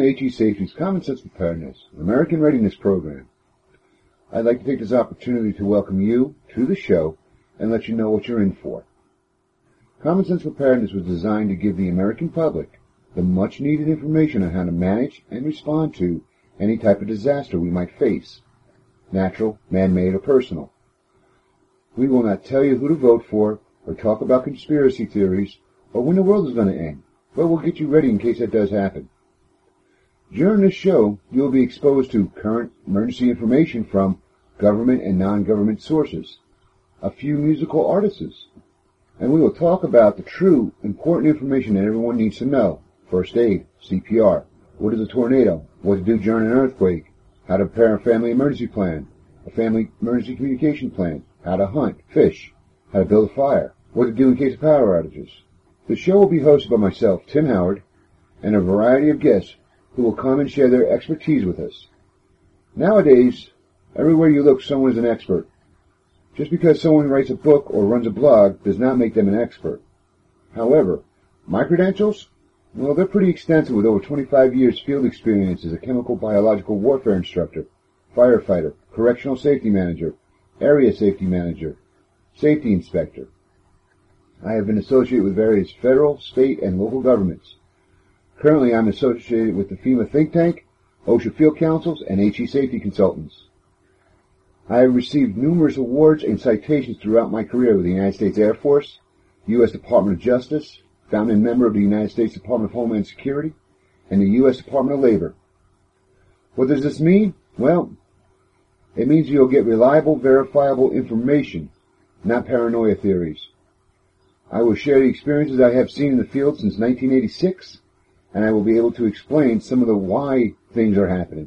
to HE Safety's Common Sense Preparedness, American Readiness Program. I'd like to take this opportunity to welcome you to the show and let you know what you're in for. Common Sense Preparedness was designed to give the American public the much-needed information on how to manage and respond to any type of disaster we might face, natural, man-made, or personal. We will not tell you who to vote for or talk about conspiracy theories or when the world is going to end, but we'll get you ready in case that does happen. During this show, you'll be exposed to current emergency information from government and non-government sources, a few musical artists, and we will talk about the true, important information that everyone needs to know. First aid, CPR, what is a tornado, what to do during an earthquake, how to prepare a family emergency plan, a family emergency communication plan, how to hunt, fish, how to build a fire, what to do in case of power outages. The show will be hosted by myself, Tim Howard, and a variety of guests who will come and share their expertise with us. Nowadays, everywhere you look, someone is an expert. Just because someone writes a book or runs a blog does not make them an expert. However, my credentials? Well, they're pretty extensive with over 25 years field experience as a chemical biological warfare instructor, firefighter, correctional safety manager, area safety manager, safety inspector. I have been associated with various federal, state, and local governments. Currently, I'm associated with the FEMA Think Tank, OSHA Field Councils, and HE Safety Consultants. I have received numerous awards and citations throughout my career with the United States Air Force, U.S. Department of Justice, founding member of the United States Department of Homeland Security, and the U.S. Department of Labor. What does this mean? Well, it means you'll get reliable, verifiable information, not paranoia theories. I will share the experiences I have seen in the field since 1986, and I will be able to explain some of the why things are happening.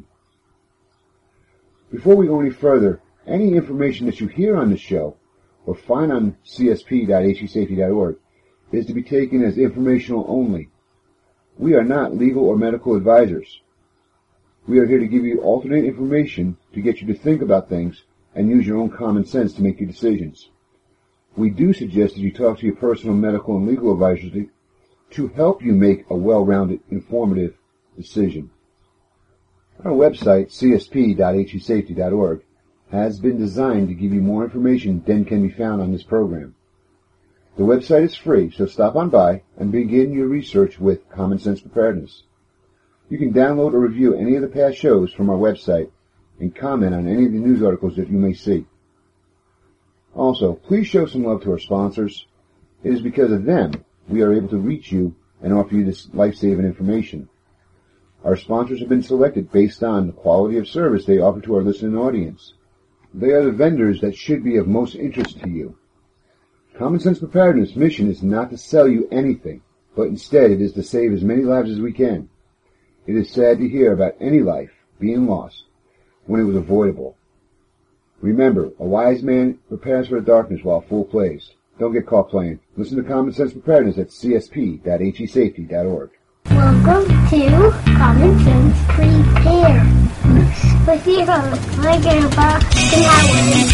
Before we go any further, any information that you hear on the show or find on csp.hesafety.org is to be taken as informational only. We are not legal or medical advisors. We are here to give you alternate information to get you to think about things and use your own common sense to make your decisions. We do suggest that you talk to your personal medical and legal advisors to help you make a well-rounded, informative decision. Our website, csp.hesafety.org, has been designed to give you more information than can be found on this program. The website is free, so stop on by and begin your research with Common Sense Preparedness. You can download or review any of the past shows from our website and comment on any of the news articles that you may see. Also, please show some love to our sponsors. It is because of them we are able to reach you and offer you this life-saving information. Our sponsors have been selected based on the quality of service they offer to our listening audience. They are the vendors that should be of most interest to you. Common Sense Preparedness' mission is not to sell you anything, but instead it is to save as many lives as we can. It is sad to hear about any life being lost when it was avoidable. Remember, a wise man prepares for the darkness while a fool plays. Don't get caught playing. Listen to Common Sense Preparedness at csp.hesafety.org. Welcome to Common Sense Preparedness with your host, my grandpa, Tim Howard.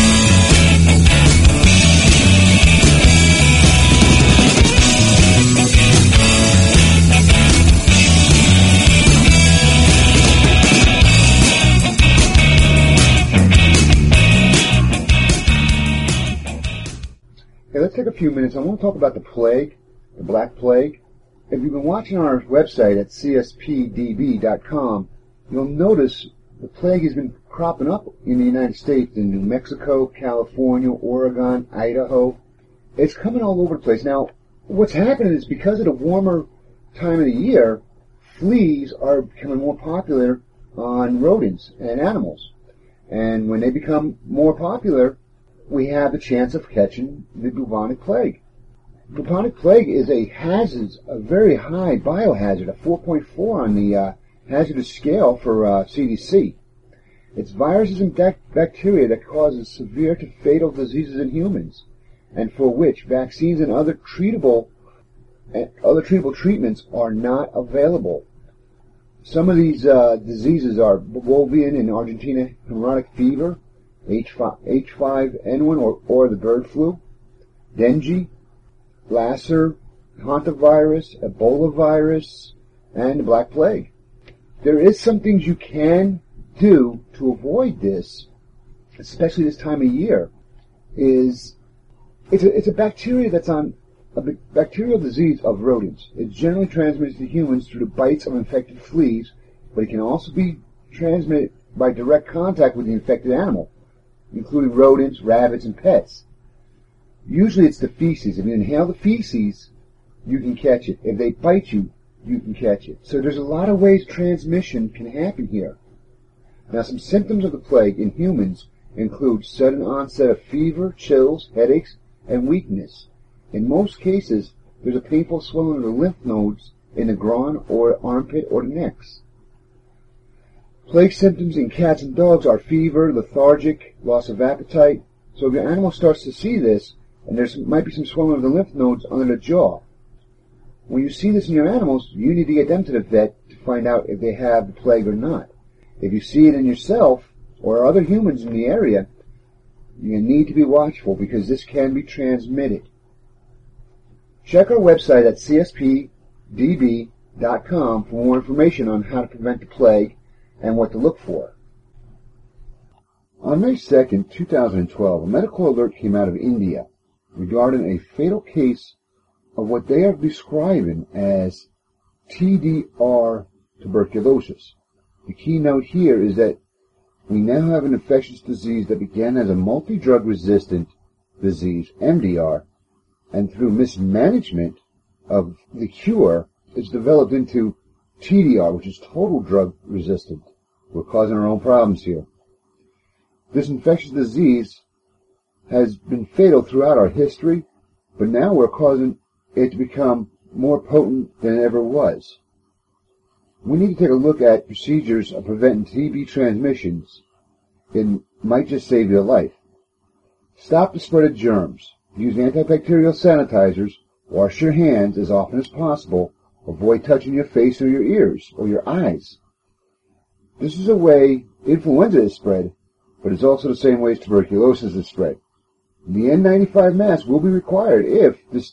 Okay, let's take a few minutes. I want to talk about the plague, the Black Plague. If you've been watching on our website at cspdb.com, you'll notice the plague has been cropping up in the United States, in New Mexico, California, Oregon, Idaho. It's coming all over the place. Now, what's happening is because of the warmer time of the year, fleas are becoming more popular on rodents and animals. And when they become more popular, we have the chance of catching the bubonic plague. Bubonic plague is a hazard, a very high biohazard, a 4.4 on the hazardous scale for CDC. It's viruses and bacteria that causes severe to fatal diseases in humans, and for which vaccines and other treatable treatments are not available. Some of these diseases are Bolivian in Argentina hemorrhagic fever, H5N1 or the bird flu, dengue, Lassa, hantavirus, Ebola virus, and the Black Plague. There is some things you can do to avoid this, especially this time of year. It's a bacteria that's on a bacterial disease of rodents. It's generally transmitted to humans through the bites of infected fleas, but it can also be transmitted by direct contact with the infected animal, including rodents, rabbits, and pets. Usually it's the feces. If you inhale the feces, you can catch it. If they bite you, you can catch it. So there's a lot of ways transmission can happen here. Now, some symptoms of the plague in humans include sudden onset of fever, chills, headaches, and weakness. In most cases, there's a painful swelling of the lymph nodes in the groin or armpit or the necks. Plague symptoms in cats and dogs are fever, lethargic, loss of appetite. So if your animal starts to see this, and there might be some swelling of the lymph nodes under the jaw, when you see this in your animals, you need to get them to the vet to find out if they have the plague or not. If you see it in yourself or other humans in the area, you need to be watchful because this can be transmitted. Check our website at cspdb.com for more information on how to prevent the plague and what to look for. On May 2nd, 2012, a medical alert came out of India regarding a fatal case of what they are describing as TDR tuberculosis. The keynote here is that we now have an infectious disease that began as a multi-drug resistant disease, MDR, and through mismanagement of the cure, it's developed into TDR, which is total drug resistant. We're causing our own problems here. This infectious disease has been fatal throughout our history, but now we're causing it to become more potent than it ever was. We need to take a look at procedures of preventing TB transmissions. It might just save your life. Stop the spread of germs. Use antibacterial sanitizers. Wash your hands as often as possible. Avoid touching your face or your ears or your eyes. This is a way influenza is spread, but it's also the same way tuberculosis is spread. The N95 mask will be required if this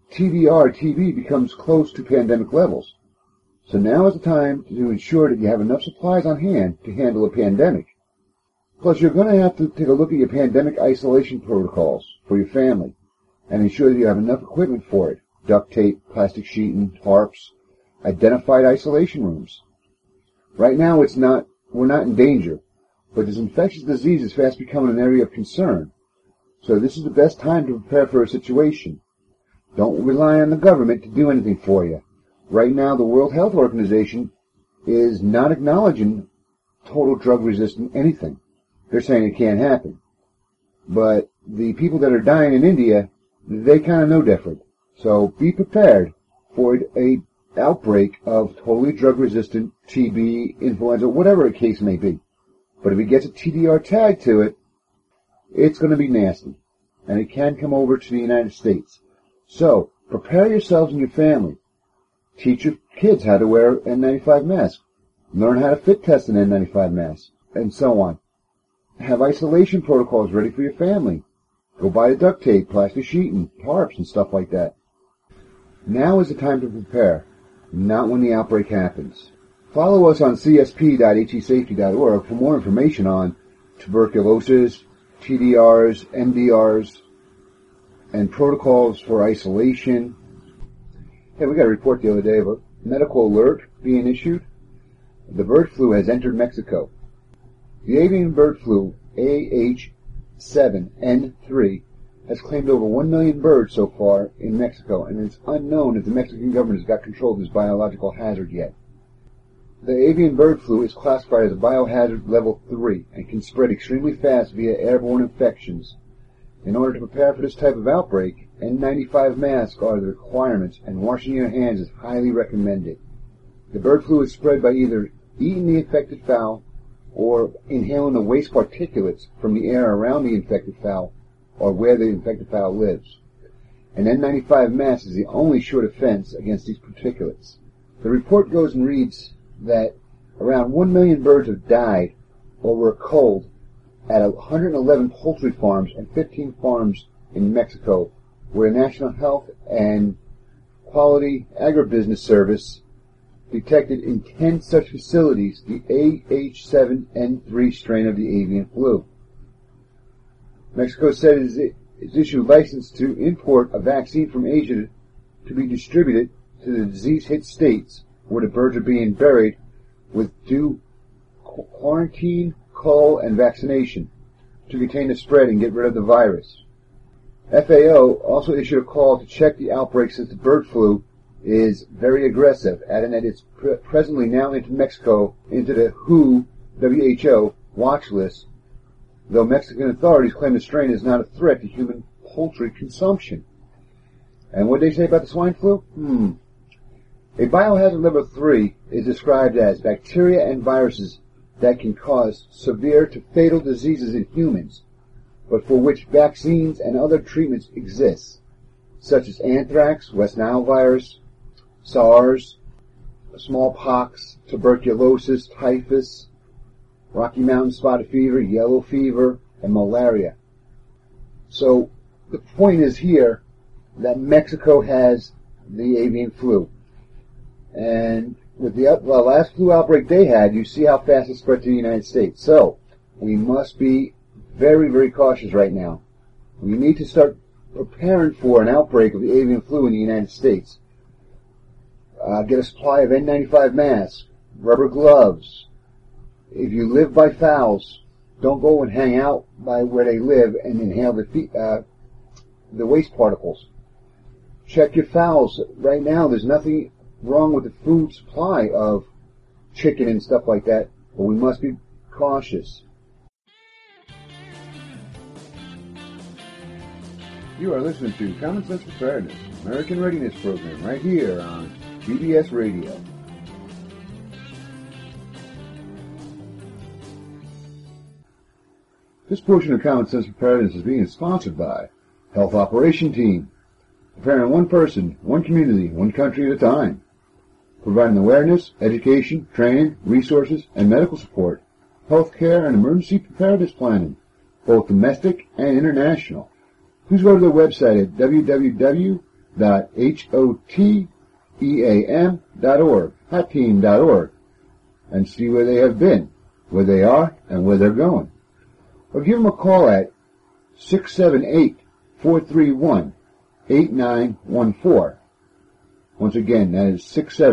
TB becomes close to pandemic levels. So now is the time to ensure that you have enough supplies on hand to handle a pandemic. Plus, you're going to have to take a look at your pandemic isolation protocols for your family and ensure that you have enough equipment for it. Duct tape, plastic sheeting, tarps, identified isolation rooms. Right now, we're not in danger, but this infectious disease is fast becoming an area of concern. So this is the best time to prepare for a situation. Don't rely on the government to do anything for you. Right now, the World Health Organization is not acknowledging total drug-resistant anything. They're saying it can't happen. But the people that are dying in India, they kind of know different. So be prepared for a outbreak of totally drug-resistant TB, influenza, whatever the case may be. But if it gets a TDR tag to it, it's going to be nasty. And it can come over to the United States. So prepare yourselves and your family. Teach your kids how to wear an N95 mask. Learn how to fit test an N95 mask, and so on. Have isolation protocols ready for your family. Go buy the duct tape, plastic sheeting, tarps, and stuff like that. Now is the time to prepare, not when the outbreak happens. Follow us on csp.hesafety.org for more information on tuberculosis, TDRs, MDRs, and protocols for isolation. Hey, we got a report the other day of a medical alert being issued. The bird flu has entered Mexico. The avian bird flu, AH7N3, has claimed over 1 million birds so far in Mexico, and it's unknown if the Mexican government has got control of this biological hazard yet. The avian bird flu is classified as a biohazard level 3 and can spread extremely fast via airborne infections. In order to prepare for this type of outbreak, N95 masks are the requirements, and washing your hands is highly recommended. The bird flu is spread by either eating the infected fowl or inhaling the waste particulates from the air around the infected fowl or where the infected fowl lives. An N95 mask is the only sure defense against these particulates. The report goes and reads that around 1 million birds have died or were culled at 111 poultry farms and 15 farms in Mexico, where the National Health and Quality Agribusiness Service detected in 10 such facilities the AH7N3 strain of the avian flu. Mexico said it has issued a license to import a vaccine from Asia to be distributed to the disease-hit states where the birds are being buried with due quarantine, cull, and vaccination to contain the spread and get rid of the virus. FAO also issued a call to check the outbreak since the bird flu is very aggressive, adding that it's presently now into Mexico into the WHO watch list, though Mexican authorities claim the strain is not a threat to human poultry consumption. And what did they say about the swine flu? A biohazard level 3 is described as bacteria and viruses that can cause severe to fatal diseases in humans, but for which vaccines and other treatments exist, such as anthrax, West Nile virus, SARS, smallpox, tuberculosis, typhus, Rocky Mountain spotted fever, yellow fever, and malaria. So the point is here that Mexico has the avian flu. And with the last flu outbreak they had, you see how fast it spread to the United States. So we must be very, very cautious right now. We need to start preparing for an outbreak of the avian flu in the United States. Get a supply of N95 masks, rubber gloves. If you live by fowls, don't go and hang out by where they live and inhale the waste particles. Check your fowls. Right now, there's nothing wrong with the food supply of chicken and stuff like that, but we must be cautious. You are listening to Common Sense Preparedness, American Readiness Program, right here on BBS Radio. This portion of Common Sense Preparedness is being sponsored by Health Operation Team, preparing one person, one community, one country at a time, providing awareness, education, training, resources, and medical support, healthcare, and emergency preparedness planning, both domestic and international. Please go to their website at www.hoteam.org, hotteam.org, and see where they have been, where they are, and where they're going. Or give them a call at 678-431-8914. Once again, that is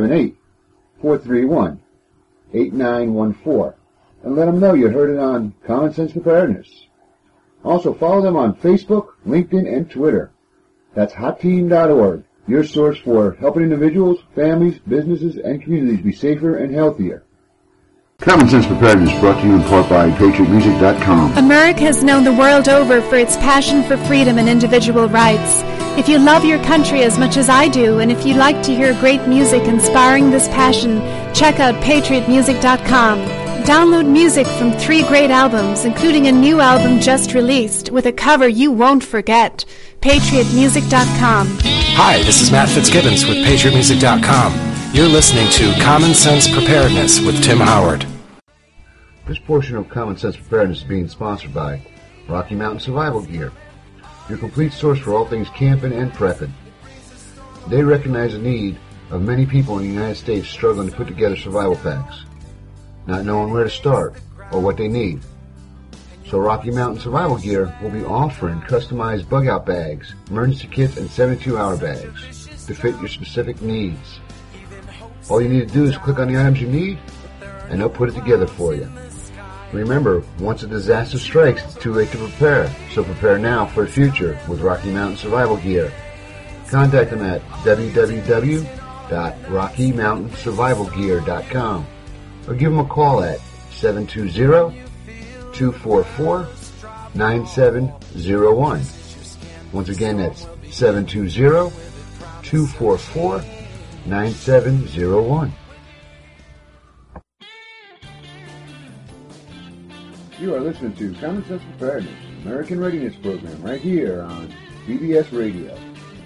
678-431-8914. And let them know you heard it on Common Sense Preparedness. Also, follow them on Facebook, LinkedIn, and Twitter. That's hotteam.org, your source for helping individuals, families, businesses, and communities be safer and healthier. Common Sense Preparedness brought to you in part by PatriotMusic.com. America has known the world over for its passion for freedom and individual rights. If you love your country as much as I do, and if you like to hear great music inspiring this passion, check out PatriotMusic.com. Download music from 3 great albums, including a new album just released with a cover you won't forget. PatriotMusic.com. Hi, this is Matt Fitzgibbons with PatriotMusic.com. You're listening to Common Sense Preparedness with Tim Howard. This portion of Common Sense Preparedness is being sponsored by Rocky Mountain Survival Gear, your complete source for all things camping and prepping. They recognize the need of many people in the United States struggling to put together survival packs, not knowing where to start or what they need. So Rocky Mountain Survival Gear will be offering customized bug-out bags, emergency kits, and 72-hour bags to fit your specific needs. All you need to do is click on the items you need, and they'll put it together for you. Remember, once a disaster strikes, it's too late to prepare. So prepare now for the future with Rocky Mountain Survival Gear. Contact them at www.rockymountainsurvivalgear.com or give them a call at 720-244-9701. Once again, that's 720-244-9701. You are listening to Common Sense Preparedness, American Readiness Program, right here on BBS Radio.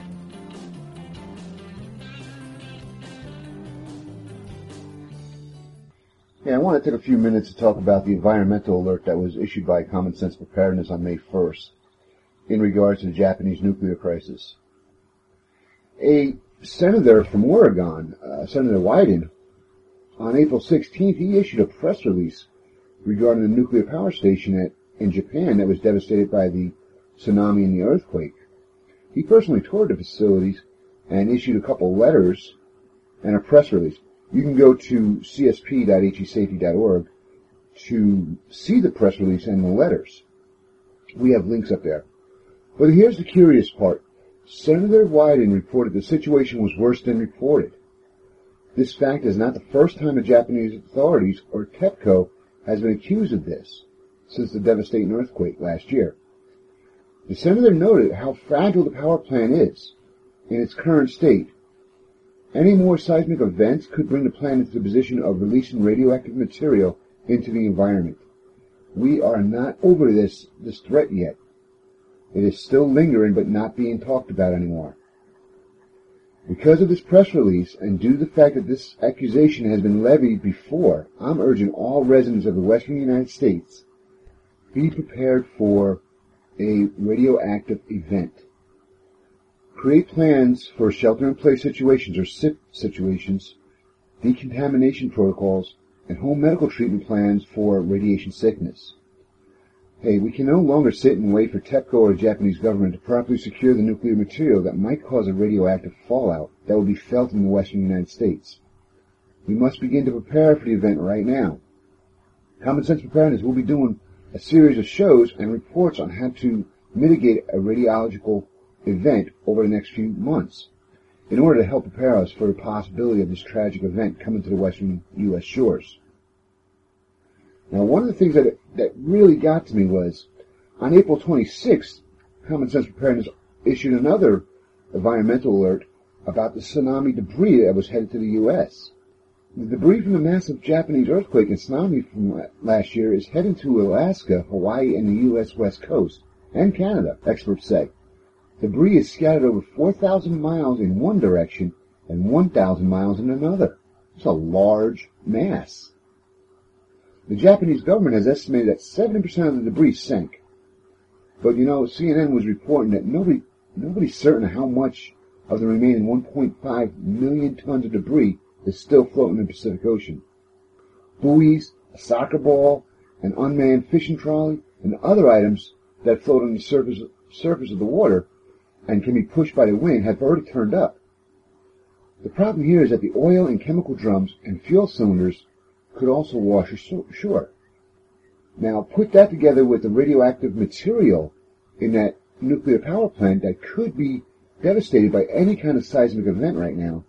Yeah, I want to take a few minutes to talk about the environmental alert that was issued by Common Sense Preparedness on May 1st in regards to the Japanese nuclear crisis. A senator from Oregon, Senator Wyden, On April 16th, he issued a press release regarding the nuclear power station in Japan that was devastated by the tsunami and the earthquake. He personally toured the facilities and issued a couple letters and a press release. You can go to csp.hesafety.org to see the press release and the letters. We have links up there. But here's the curious part. Senator Wyden reported the situation was worse than reported. This fact is not the first time the Japanese authorities, or TEPCO, has been accused of this since the devastating earthquake last year. The senator noted how fragile the power plant is in its current state. Any more seismic events could bring the plant into the position of releasing radioactive material into the environment. We are not over this threat yet. It is still lingering but not being talked about anymore. Because of this press release, and due to the fact that this accusation has been levied before, I'm urging all residents of the western United States, be prepared for a radioactive event. Create plans for shelter-in-place situations or SIP situations, decontamination protocols, and home medical treatment plans for radiation sickness. Hey, we can no longer sit and wait for TEPCO or the Japanese government to properly secure the nuclear material that might cause a radioactive fallout that will be felt in the western United States. We must begin to prepare for the event right now. Common Sense Preparedness will be doing a series of shows and reports on how to mitigate a radiological event over the next few months in order to help prepare us for the possibility of this tragic event coming to the western U.S. shores. Now, one of the things that really got to me was, on April 26th, Common Sense Preparedness issued another environmental alert about the tsunami debris that was headed to the U.S. The debris from the massive Japanese earthquake and tsunami from last year is heading to Alaska, Hawaii, and the U.S. West Coast, and Canada, experts say. Debris is scattered over 4,000 miles in one direction and 1,000 miles in another. It's a large mass. The Japanese government has estimated that 70% of the debris sank. But, CNN was reporting that nobody's certain how much of the remaining 1.5 million tons of debris is still floating in the Pacific Ocean. Buoys, a soccer ball, an unmanned fishing trolley, and other items that float on the surface of the water and can be pushed by the wind have already turned up. The problem here is that the oil and chemical drums and fuel cylinders could also wash ashore. Now, put that together with the radioactive material in that nuclear power plant that could be devastated by any kind of seismic event right now.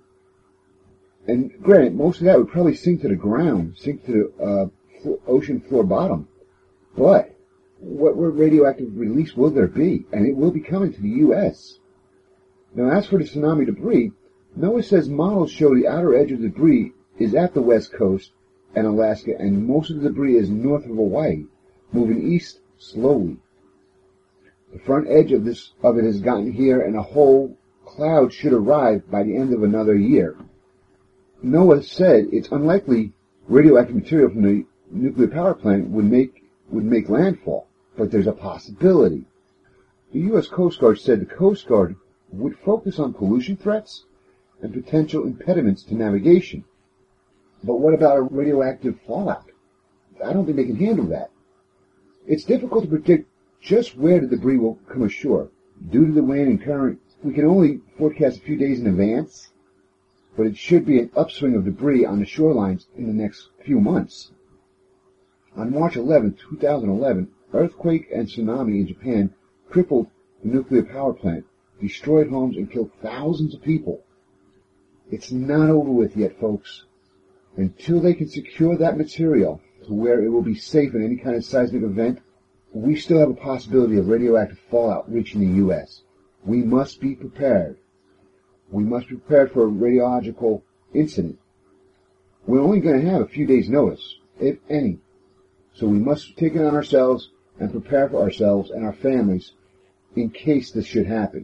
And granted, most of that would probably sink to the ground, sink to the ocean floor bottom. But what radioactive release will there be? And it will be coming to the U.S. Now, as for the tsunami debris, NOAA says models show the outer edge of the debris is at the west coast and Alaska, and most of the debris is north of Hawaii, moving east slowly. The front edge of it has gotten here, and a whole cloud should arrive by the end of another year. NOAA said it's unlikely radioactive material from the nuclear power plant would make landfall, but there's a possibility. The U.S. Coast Guard said the Coast Guard would focus on pollution threats and potential impediments to navigation. But what about a radioactive fallout? I don't think they can handle that. It's difficult to predict just where the debris will come ashore. Due to the wind and current, we can only forecast a few days in advance, but it should be an upswing of debris on the shorelines in the next few months. On March 11, 2011, earthquake and tsunami in Japan crippled the nuclear power plant, destroyed homes, and killed thousands of people. It's not over with yet, folks. Until they can secure that material to where it will be safe in any kind of seismic event, we still have a possibility of radioactive fallout reaching the U.S. We must be prepared. We must be prepared for a radiological incident. We're only going to have a few days' notice, if any. So we must take it on ourselves and prepare for ourselves and our families in case this should happen.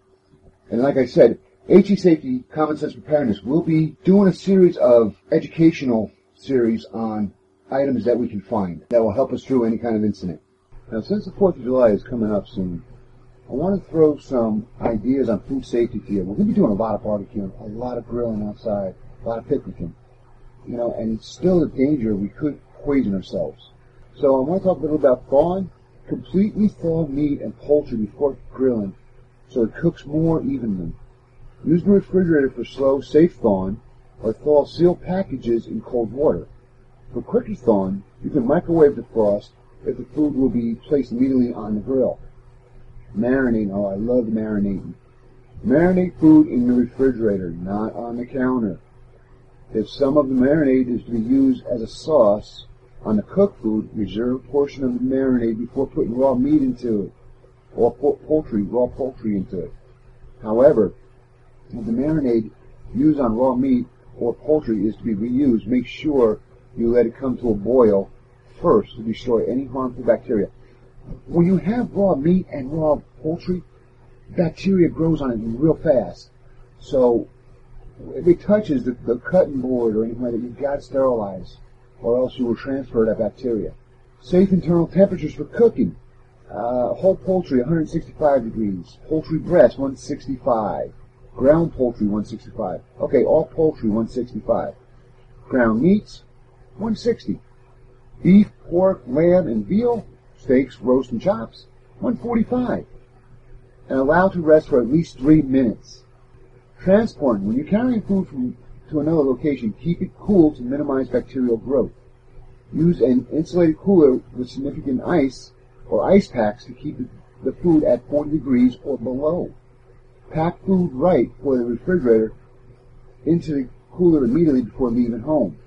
And like I said, HE Safety Common Sense Preparedness will be doing a series of educational series on items that we can find that will help us through any kind of incident. Now, since the 4th of July is coming up soon, I want to throw some ideas on food safety here. We're going to be doing a lot of barbecuing, a lot of grilling outside, a lot of picnicking. and still the danger we could poison ourselves. So I want to talk a little about thawing. Completely thaw meat and poultry before grilling so it cooks more evenly. Use the refrigerator for slow, safe thawing, or thaw sealed packages in cold water. For quicker thawing, you can microwave the frost if the food will be placed immediately on the grill. Marinating. Oh, I love marinating. Marinate food in the refrigerator, not on the counter. If some of the marinade is to be used as a sauce on the cooked food, reserve a portion of the marinade before putting raw meat into it, or raw poultry into it. However, if the marinade used on raw meat or poultry is to be reused, make sure you let it come to a boil first to destroy any harmful bacteria. When you have raw meat and raw poultry, bacteria grows on it real fast. So if it touches the cutting board or anything like that, you've got to sterilize, or else you will transfer that bacteria. Safe internal temperatures for cooking. Whole poultry, 165 degrees. Poultry breast, 165. Ground poultry, 165. Okay, all poultry, 165. Ground meats, 160. Beef, pork, lamb, and veal, steaks, roast, and chops, 145. And allow to rest for at least 3 minutes. Transporting. When you're carrying food to another location, keep it cool to minimize bacterial growth. Use an insulated cooler with significant ice or ice packs to keep the food at 40 degrees or below. Pack food right for the refrigerator into the cooler immediately before leaving home.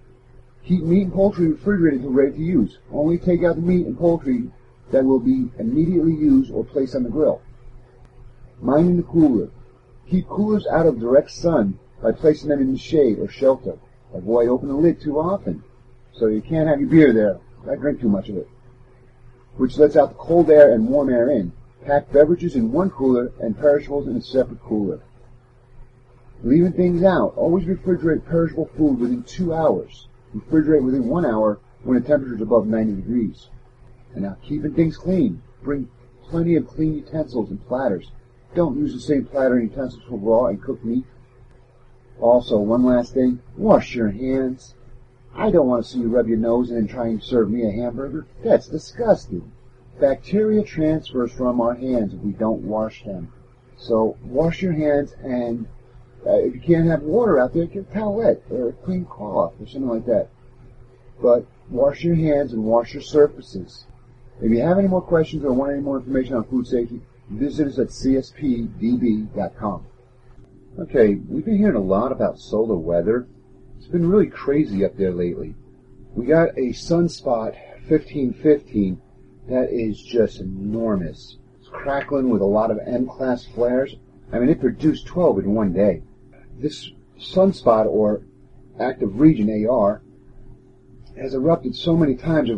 Keep meat and poultry refrigerated until ready to use. Only take out the meat and poultry that will be immediately used or placed on the grill. Minding the cooler. Keep coolers out of direct sun by placing them in the shade or shelter. Avoid opening the lid too often, so you can't have your beer there. I drink too much of it, which lets out the cold air and warm air in. Pack beverages in one cooler and perishables in a separate cooler. Leaving things out. Always refrigerate perishable food within 2 hours. Refrigerate within 1 hour when the temperature is above 90 degrees. And now, keeping things clean. Bring plenty of clean utensils and platters. Don't use the same platter and utensils for raw and cooked meat. Also, one last thing, wash your hands. I don't want to see you rub your nose in and try and serve me a hamburger. That's disgusting. Bacteria transfers from our hands if we don't wash them. So, wash your hands, and if you can't have water out there, get a towelette or a clean cloth or something like that. But wash your hands and wash your surfaces. If you have any more questions or want any more information on food safety, visit us at cspdb.com. Okay, we've been hearing a lot about solar weather. It's been really crazy up there lately. We got a sunspot 1515 that is just enormous. It's crackling with a lot of M-class flares. I mean, it produced 12 in one day. This sunspot, or active region AR, has erupted so many times.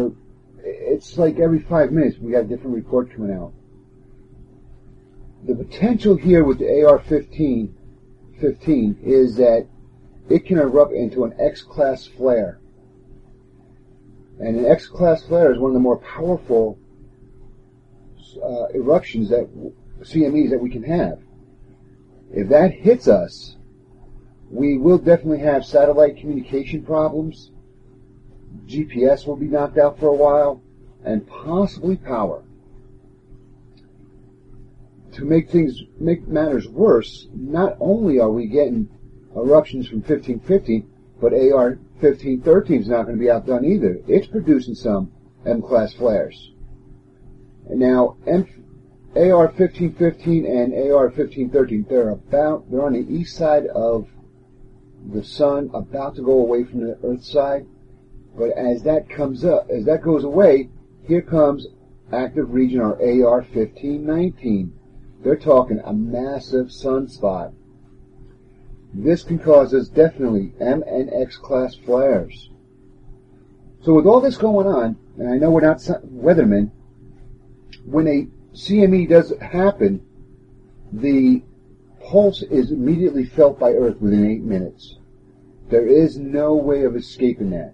It's like every 5 minutes we got a different report coming out. The potential here with the AR-15 is that it can erupt into an X-class flare. And an X-class flare is one of the more powerful eruptions, CMEs, that we can have. If that hits us, we will definitely have satellite communication problems, GPS will be knocked out for a while, and possibly power. To make matters worse, not only are we getting eruptions from 1515, but AR-1513 is not going to be outdone either. It's producing some M-class flares. And now, AR-1515 and AR-1513, they're on the east side of the sun, about to go away from the Earth side. But as that goes away, here comes active region, or AR-1519. They're talking a massive sunspot. This can cause us definitely M and X class flares. So with all this going on, and I know we're not weathermen, when a CME does happen, the pulse is immediately felt by Earth within 8 minutes. There is no way of escaping that.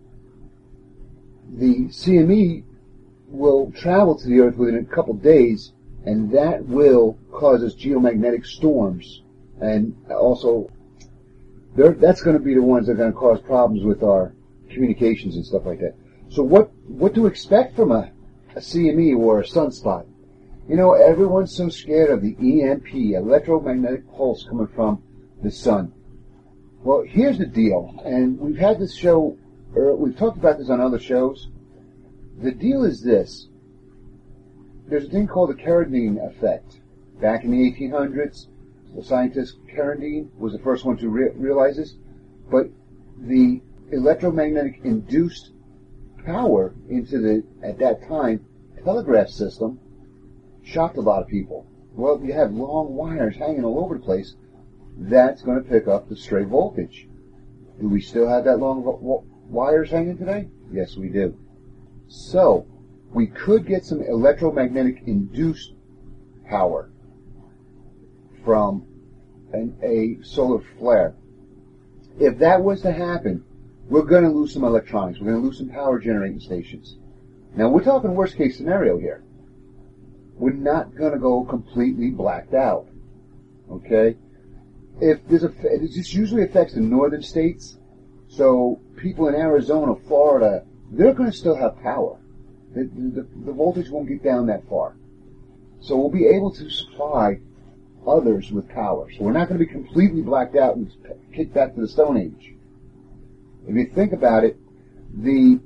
The CME will travel to the Earth within a couple days, and that will cause us geomagnetic storms, and also that's going to be the ones that are going to cause problems with our communications and stuff like that. So what to expect from a CME or a sunspot? You know, everyone's so scared of the EMP, electromagnetic pulse coming from the sun. Well, here's the deal, and we've had this show, or we've talked about this on other shows. The deal is this. There's a thing called the Carradine effect. Back in the 1800s, the scientist Carradine was the first one to realize this, but the electromagnetic induced power into the, at that time, telegraph system shocked a lot of people. Well, you have long wires hanging all over the place. That's going to pick up the stray voltage. Do we still have that long wires hanging today? Yes, we do. So, we could get some electromagnetic induced power from a solar flare. If that was to happen, we're going to lose some electronics. We're going to lose some power generating stations. Now, we're talking worst case scenario here. We're not going to go completely blacked out. Okay? If there's this usually affects the northern states, so people in Arizona, Florida, they're going to still have power. The voltage won't get down that far. So we'll be able to supply others with power. So we're not going to be completely blacked out and kicked back to the Stone Age. If you think about it, the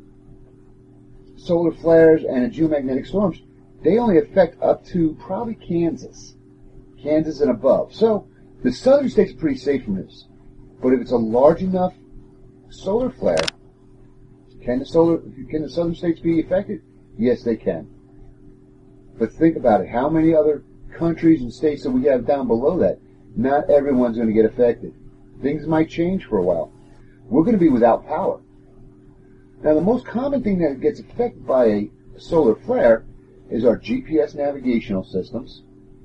solar flares and the geomagnetic storms, they only affect up to probably Kansas and above. So the southern states are pretty safe from this. But if it's a large enough solar flare, can the southern states be affected? Yes, they can. But think about it. How many other countries and states that we have down below that? Not everyone's going to get affected. Things might change for a while. We're going to be without power. Now, the most common thing that gets affected by a solar flare is our GPS navigational systems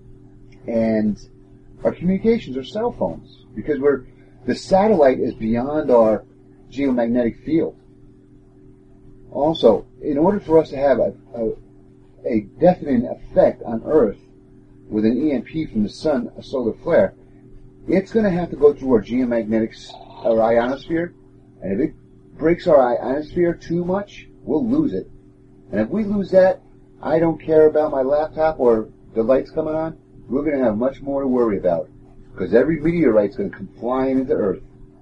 and our communications, our cell phones, because the satellite is beyond our geomagnetic field. Also, in order for us to have a definite effect on Earth with an EMP from the sun, a solar flare, it's going to have to go through our geomagnetics, our ionosphere, and if it breaks our ionosphere too much, we'll lose it. And if we lose that, I don't care about my laptop or the lights coming on, we're going to have much more to worry about, because every meteorite's going to come flying into Earth.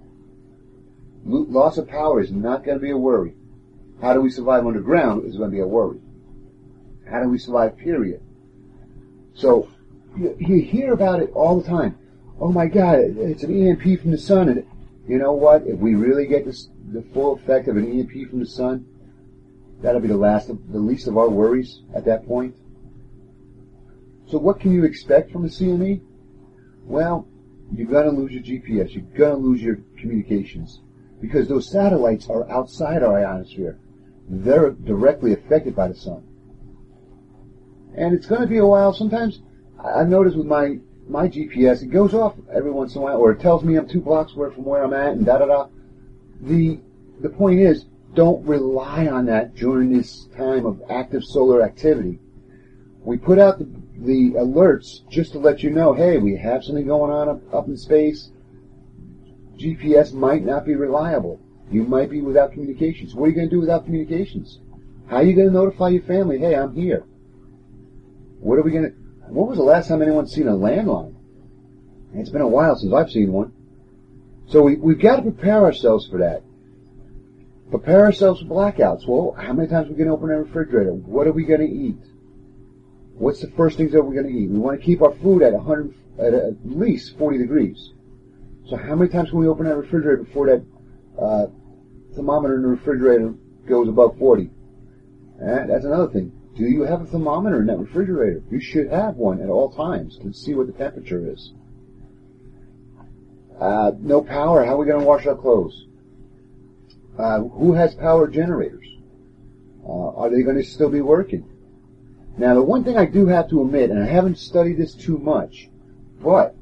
Loss of power is not going to be a worry. How do we survive underground is going to be a worry. How do we survive, period? So, you hear about it all the time. Oh my God, it's an EMP from the sun. And you know what? If we really get the full effect of an EMP from the sun, that'll be the least of our worries at that point. So what can you expect from a CME? Well, you're going to lose your GPS. You're going to lose your communications, because those satellites are outside our ionosphere. They're directly affected by the sun. And it's going to be a while. Sometimes I've noticed with my GPS, it goes off every once in a while, or it tells me I'm 2 blocks away from where I'm at, and da-da-da. The point is, don't rely on that during this time of active solar activity. We put out the alerts just to let you know, hey, we have something going on up in space. GPS might not be reliable. You might be without communications. What are you going to do without communications? How are you going to notify your family, hey, I'm here? What was the last time anyone's seen a landline? It's been a while since I've seen one. So we've got to prepare ourselves for that. Prepare ourselves for blackouts. Well, how many times are we going to open our refrigerator? What are we going to eat? What's the first things that we're going to eat? We want to keep our food at at least 40 degrees. So how many times can we open that refrigerator before that thermometer in the refrigerator goes above 40? That's another thing. Do you have a thermometer in that refrigerator? You should have one at all times to see what the temperature is. No power. How are we going to wash our clothes? Who has power generators? Are they going to still be working? Now, the one thing I do have to admit, and I haven't studied this too much, but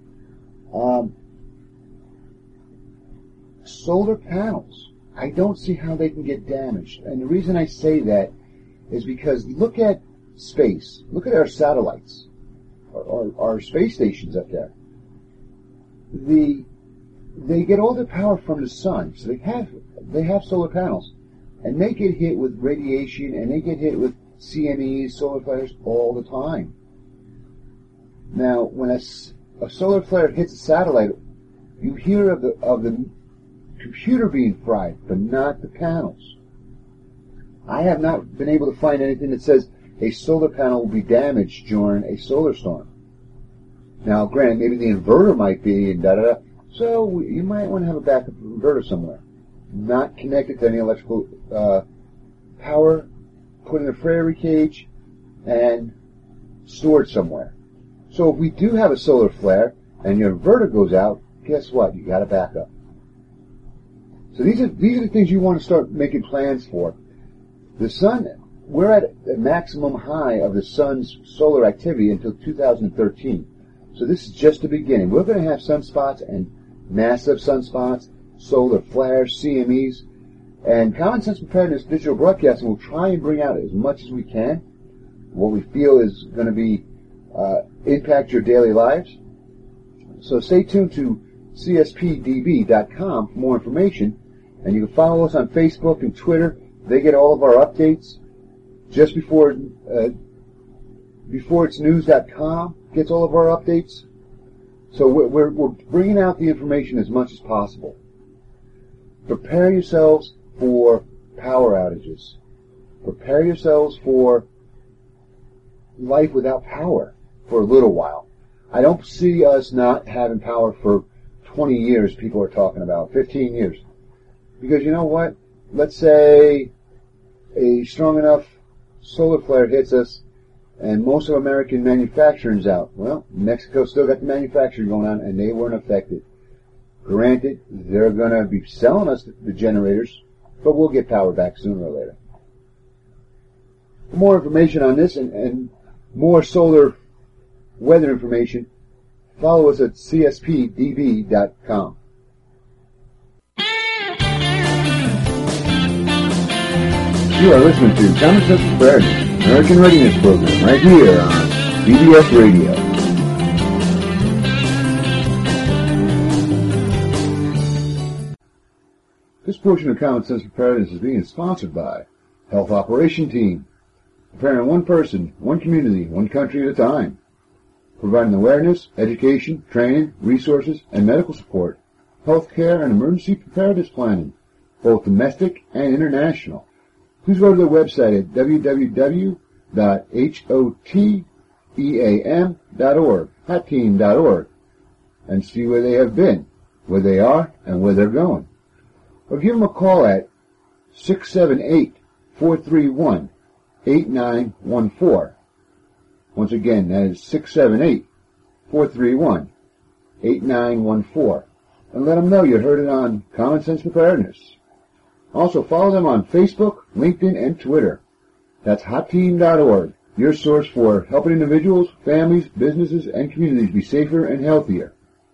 solar panels, I don't see how they can get damaged. And the reason I say that is because look at space. Look at our satellites, our space stations up there. The they get all their power from the sun. So they have solar panels, and they get hit with radiation, and they get hit with CMEs, solar flares, all the time. Now, when a solar flare hits a satellite, you hear of the computer being fried, but not the panels. I have not been able to find anything that says a solar panel will be damaged during a solar storm. Now, granted, maybe the inverter might be, and da-da-da, so you might want to have a backup inverter somewhere. Not connected to any electrical power, put in a Faraday cage, and stored somewhere. So if we do have a solar flare, and your inverter goes out, guess what? You got a backup. So these are the things you want to start making plans for. The sun, we're at the maximum high of the sun's solar activity until 2013. So this is just the beginning. We're going to have sunspots and massive sunspots, solar flares, CMEs, and Common Sense Preparedness Digital Broadcasting will try and bring out as much as we can what we feel is going to be impact your daily lives. So stay tuned to cspdb.com for more information, and you can follow us on Facebook and Twitter. They get all of our updates just before it's news.com gets all of our updates. So we're bringing out the information as much as possible. Prepare yourselves for power outages. Prepare yourselves for life without power for a little while. I don't see us not having power for 20 years, people are talking about, 15 years. Because you know what? Let's say a strong enough solar flare hits us and most of American manufacturing's out. Well, Mexico still got the manufacturing going on and they weren't affected. Granted, they're going to be selling us the generators, but we'll get power back sooner or later. For more information on this and more solar weather information, follow us at cspdb.com. You are listening to Common Sense Preparedness, American Readiness Program, right here on BBS Radio. This portion of Common Sense Preparedness is being sponsored by Health Operation Team, preparing one person, one community, one country at a time, providing awareness, education, training, resources, and medical support, healthcare, and emergency preparedness planning, both domestic and international. Please go to their website at www.hoteam.org, hotteam.org, and see where they have been, where they are, and where they're going. Or give them a call at 678-431-8914. Once again, that is 678-431-8914. And let them know you heard it on Common Sense Preparedness. Also, follow them on Facebook, LinkedIn, and Twitter. That's hotteam.org, your source for helping individuals, families, businesses, and communities be safer and healthier.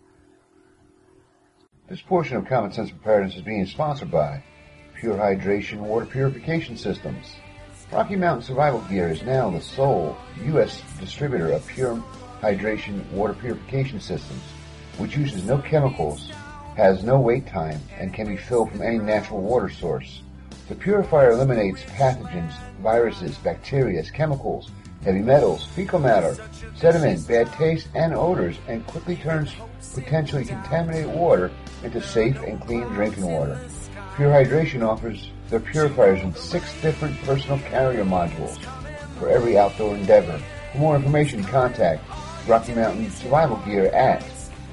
This portion of Common Sense Preparedness is being sponsored by Pure Hydration Water Purification Systems. Rocky Mountain Survival Gear is now the sole U.S. distributor of Pure Hydration Water Purification Systems, which uses no chemicals, has no wait time, and can be filled from any natural water source. The purifier eliminates pathogens, viruses, bacteria, chemicals, heavy metals, fecal matter, sediment, bad taste, and odors, and quickly turns potentially contaminated water into safe and clean drinking water. Pure Hydration offers their purifiers in 6 different personal carrier modules for every outdoor endeavor. For more information, contact Rocky Mountain Survival Gear at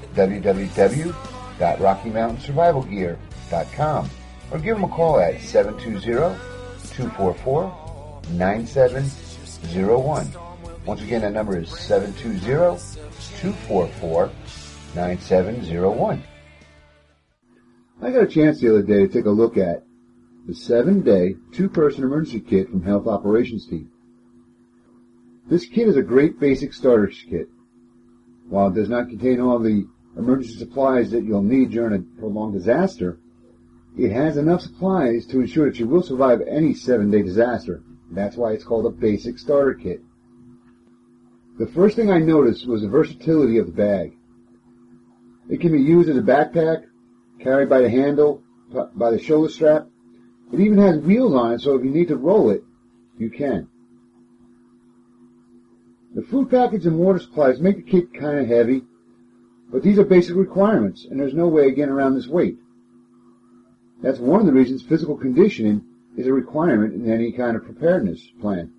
www.rockymountainsurvivalgear.com or give them a call at 720-244-9701. Once again, that number is 720-244-9701. I got a chance the other day to take a look at the 7-day, 2-person emergency kit from Health Operations Team. This kit is a great basic starter kit. While it does not contain all the emergency supplies that you'll need during a prolonged disaster, it has enough supplies to ensure that you will survive any 7-day disaster. That's why it's called a basic starter kit. The first thing I noticed was the versatility of the bag. It can be used as a backpack, carried by the handle, by the shoulder strap. It even has wheels on it, so if you need to roll it, you can. The food package and water supplies make the kit kind of heavy, but these are basic requirements, and there's no way of getting around this weight. That's one of the reasons physical conditioning is a requirement in any kind of preparedness plan.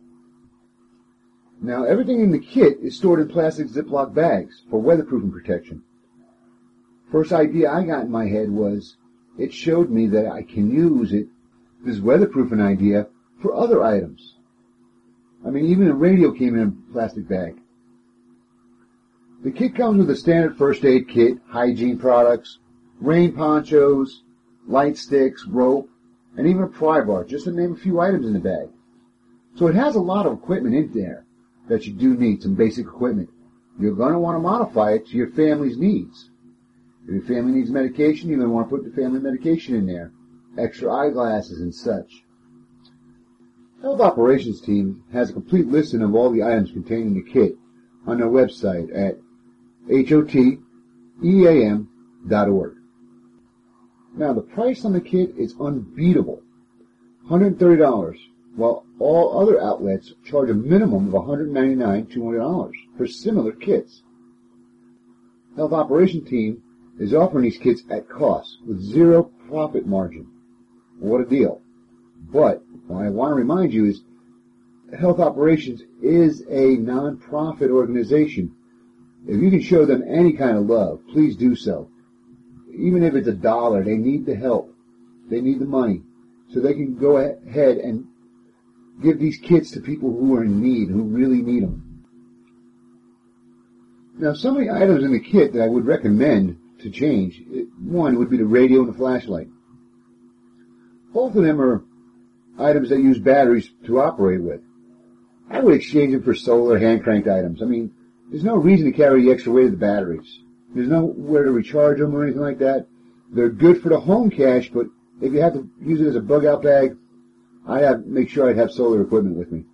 Now, everything in the kit is stored in plastic Ziploc bags for weatherproofing protection. First idea I got in my head was, it showed me that I can use this weatherproofing idea, for other items. I mean, even a radio came in a plastic bag. The kit comes with a standard first aid kit, hygiene products, rain ponchos, light sticks, rope, and even a pry bar, just to name a few items in the bag. So it has a lot of equipment in there that you do need, some basic equipment. You're going to want to modify it to your family's needs. If your family needs medication, you're going to want to put the family medication in there, extra eyeglasses and such. Health Operations Team has a complete listing of all the items contained in the kit on their website at hoteam.org. Now, the price on the kit is unbeatable, $130, while all other outlets charge a minimum of $199 to $200 for similar kits. Health Operations Team is offering these kits at cost with zero profit margin. What a deal. But what I want to remind you is Health Operations is a non-profit organization. If you can show them any kind of love, please do so. Even if it's $1, they need the help. They need the money. So they can go ahead and give these kits to people who are in need, who really need them. Now, some of the items in the kit that I would recommend to change, one would be the radio and the flashlight. Both of them are items that use batteries to operate with. I would exchange them for solar hand-cranked items. I mean, there's no reason to carry the extra weight of the batteries. There's nowhere to recharge them or anything like that. They're good for the home cache, but if you have to use it as a bug-out bag, I'd have to make sure I'd have solar equipment with me.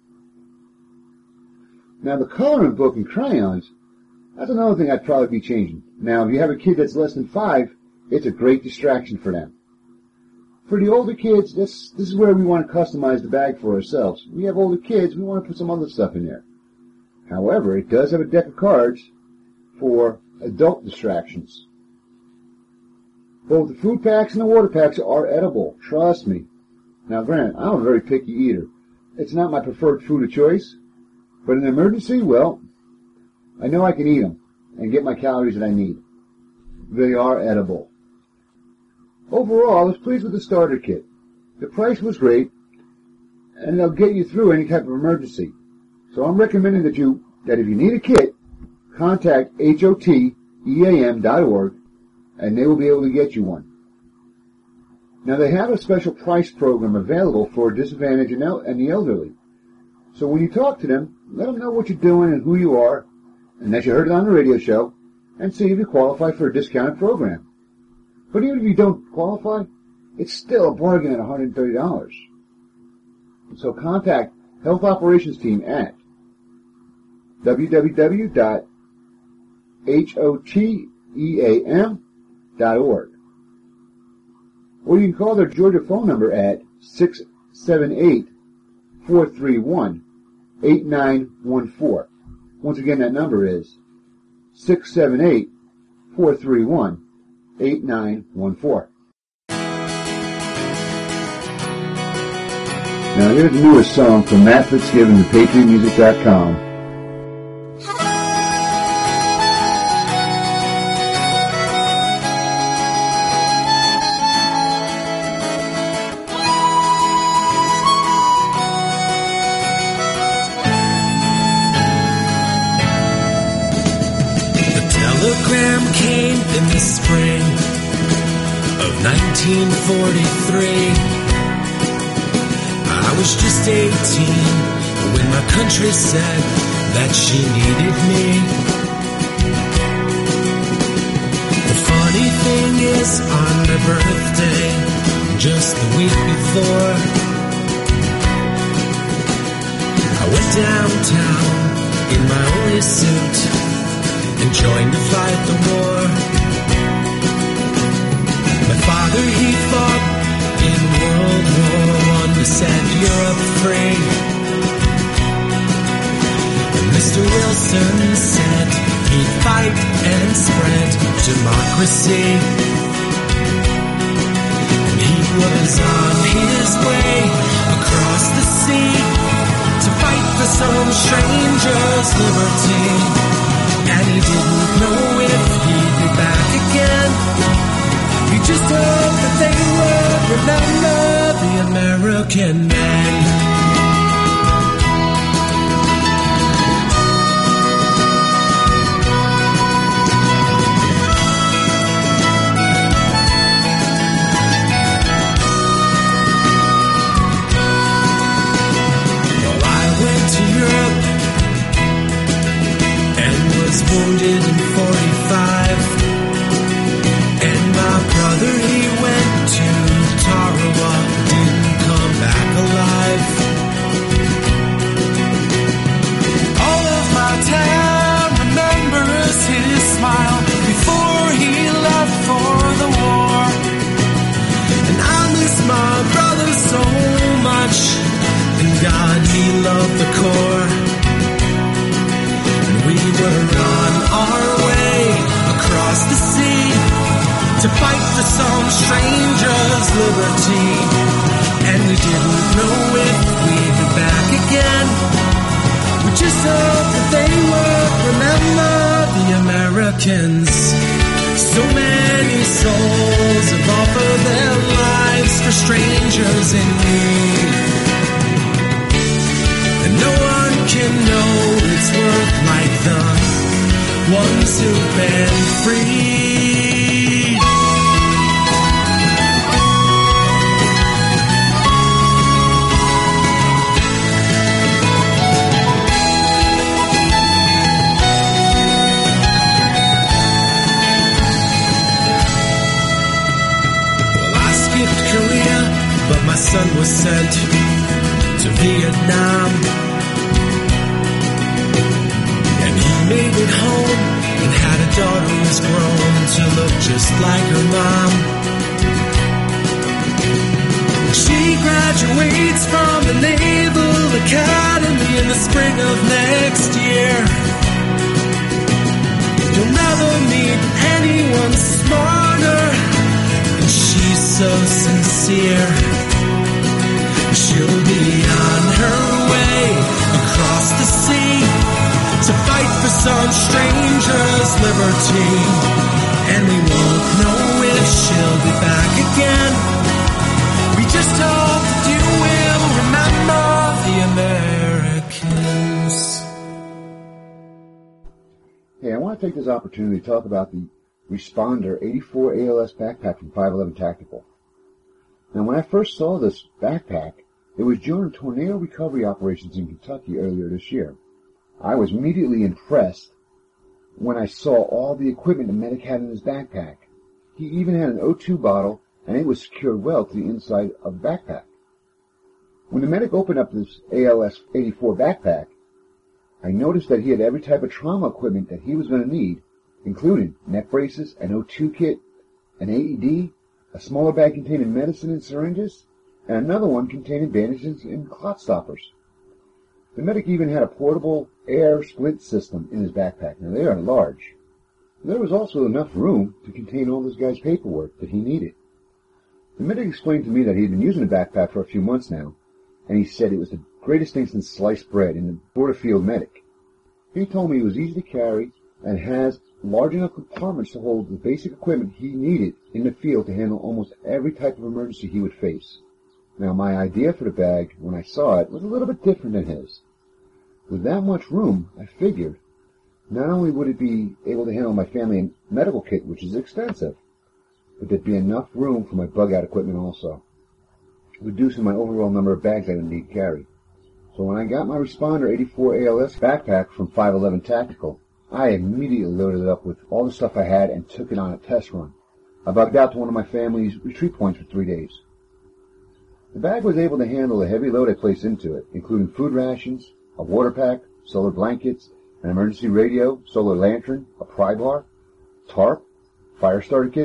Now, the coloring book and crayons, that's another thing I'd probably be changing. Now, if you have a kid that's less than 5, it's a great distraction for them. For the older kids, this is where we want to customize the bag for ourselves. We have older kids, we want to put some other stuff in there. However, it does have a deck of cards for adult distractions. Both the food packs and the water packs are edible, trust me. Now, granted, I'm a very picky eater. It's not my preferred food of choice, but in an emergency, well, I know I can eat them and get my calories that I need. They are edible. Overall, I was pleased with the starter kit. The price was great, and they'll get you through any type of emergency. So I'm recommending that if you need a kit, contact hoteam.org, and they will be able to get you one. Now, they have a special price program available for disadvantaged and the elderly. So when you talk to them, let them know what you're doing and who you are, and that you heard it on the radio show, and see if you qualify for a discounted program. But even if you don't qualify, it's still a bargain at $130. So contact Health Operations Team at www.hoteam.org. Or you can call their Georgia phone number at 678-431-8914. Once again, that number is 678-431-8914. Now here's the newest song from Matt Fitzgibbon at PatriotMusic.com. Came in the spring of 1943. I was just 18 when my country said that she needed me. The funny thing is, on my birthday, just the week before, I went downtown in my only suit and joined to fight the war. My father, he fought in World War I to set Europe free. And Mr. Wilson said he'd fight and spread democracy. And he was on his way across the sea to fight for some stranger's liberty. And he didn't know if he'd be back again. He just hoped that they would remember the American man. Well, I went to Europe and was wounded in 45. My brother, he went to Tarawa, didn't come back alive. All of my town remembers his smile before he left for the war. And I miss my brother so much, and God, he loved the Corps. And we were on our way across the sea to fight for some stranger's liberty. And we didn't know if we'd be back again. We just hoped that they would remember the Americans. So many souls have offered their lives for strangers in need. And no one can know its worth like the ones who've been free. Korea, but my son was sent to Vietnam. And he made it home and had a daughter who's grown to look just like her mom. She graduates from the Naval Academy in the spring of next year. You'll never meet anyone smarter. She's so sincere. She'll be on her way across the sea to fight for some stranger's liberty. And we won't know if she'll be back again. We just hope that you will remember the Americans. Hey, I want to take this opportunity to talk about the Responder 84 ALS backpack from 511 Tactical. Now, when I first saw this backpack, it was during tornado recovery operations in Kentucky earlier this year. I was immediately impressed when I saw all the equipment the medic had in his backpack. He even had an O2 bottle, and it was secured well to the inside of the backpack. When the medic opened up this ALS 84 backpack, I noticed that he had every type of trauma equipment that he was going to need, including neck braces, an O2 kit, an AED, a smaller bag containing medicine and syringes, and another one containing bandages and clot stoppers. The medic even had a portable air split system in his backpack. Now, they are large. There was also enough room to contain all this guy's paperwork that he needed. The medic explained to me that he had been using the backpack for a few months now, and he said it was the greatest thing since sliced bread in the border field medic. He told me it was easy to carry and has large enough compartments to hold the basic equipment he needed in the field to handle almost every type of emergency he would face. Now, my idea for the bag, when I saw it, was a little bit different than his. With that much room, I figured, not only would it be able to handle my family and medical kit, which is extensive, but there'd be enough room for my bug-out equipment also, reducing my overall number of bags I would need to carry. So when I got my Responder 84 ALS backpack from 511 Tactical, I immediately loaded it up with all the stuff I had and took it on a test run. I bugged out to one of my family's retreat points for 3 days. The bag was able to handle the heavy load I placed into it, including food rations, a water pack, solar blankets, an emergency radio, solar lantern, a pry bar, tarp, fire starter kit,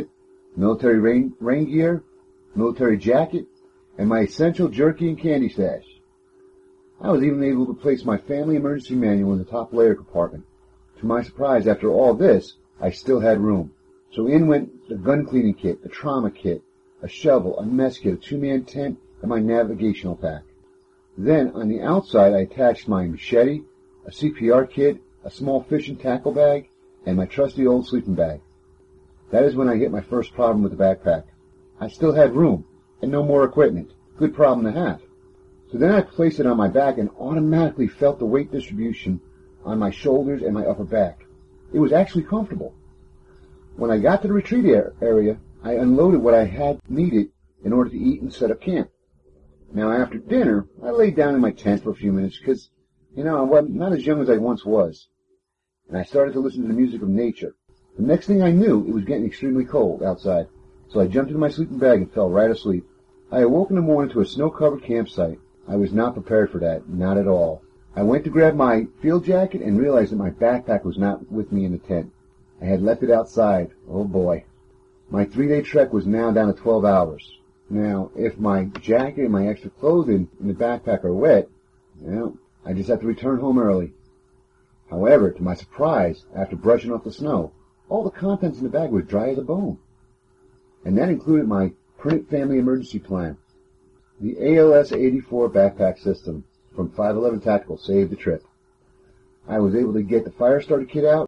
military rain gear, military jacket, and my essential jerky and candy stash. I was even able to place my family emergency manual in the top layer compartment. To my surprise, after all this, I still had room. So in went the gun cleaning kit, a trauma kit, a shovel, a mess kit, a 2-man tent, and my navigational pack. Then, on the outside, I attached my machete, a CPR kit, a small fish and tackle bag, and my trusty old sleeping bag. That is when I hit my first problem with the backpack. I still had room, and no more equipment. Good problem to have. So then I placed it on my back and automatically felt the weight distribution on my shoulders and my upper back. It was actually comfortable. When I got to the retreat area, I unloaded what I had needed in order to eat and set up camp. Now, after dinner, I laid down in my tent for a few minutes because, I'm not as young as I once was. And I started to listen to the music of nature. The next thing I knew, it was getting extremely cold outside, so I jumped into my sleeping bag and fell right asleep. I awoke in the morning to a snow-covered campsite. I was not prepared for that, not at all. I went to grab my field jacket and realized that my backpack was not with me in the tent. I had left it outside. Oh boy. My 3-day trek was now down to 12 hours. Now, if my jacket and my extra clothing in the backpack are wet, I just have to return home early. However, to my surprise, after brushing off the snow, all the contents in the bag was dry as a bone. And that included my printed family emergency plan. The ALS 84 backpack system from 511 Tactical saved the trip. I was able to get the fire starter kit out